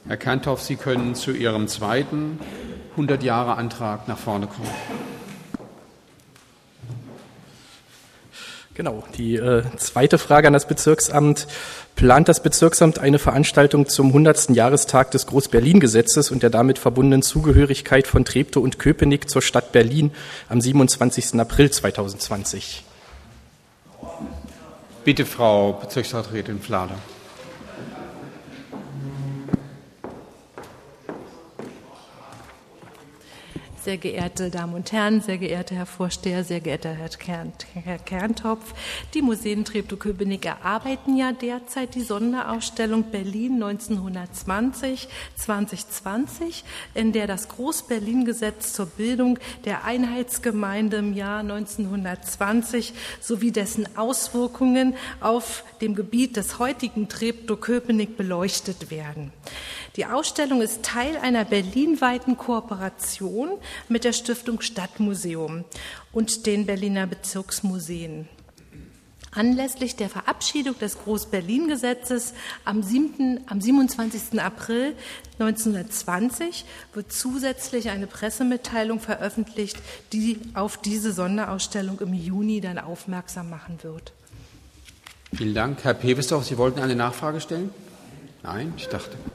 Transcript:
Herr Kerntorf, Sie können zu Ihrem zweiten 100-Jahre-Antrag nach vorne kommen. Genau, die zweite Frage an das Bezirksamt. Plant das Bezirksamt eine Veranstaltung zum 100. Jahrestag des Groß-Berlin-Gesetzes und der damit verbundenen Zugehörigkeit von Treptow und Köpenick zur Stadt Berlin am 27. April 2020? Bitte, Frau Bezirksratsrätin Flader. Sehr geehrte Damen und Herren, sehr geehrter Herr Vorsteher, sehr geehrter Herr Kerntorf, die Museen Treptow-Köpenick erarbeiten ja derzeit die Sonderausstellung Berlin 1920, in der das Groß-Berlin-Gesetz zur Bildung der Einheitsgemeinde im Jahr 1920 sowie dessen Auswirkungen auf dem Gebiet des heutigen Treptow-Köpenick beleuchtet werden. Die Ausstellung ist Teil einer berlinweiten Kooperation mit der Stiftung Stadtmuseum und den Berliner Bezirksmuseen. Anlässlich der Verabschiedung des Groß-Berlin-Gesetzes am 27. April 1920 wird zusätzlich eine Pressemitteilung veröffentlicht, die auf diese Sonderausstellung im Juni dann aufmerksam machen wird. Vielen Dank. Herr Pewesdorf, Sie wollten eine Nachfrage stellen? Nein, ich dachte.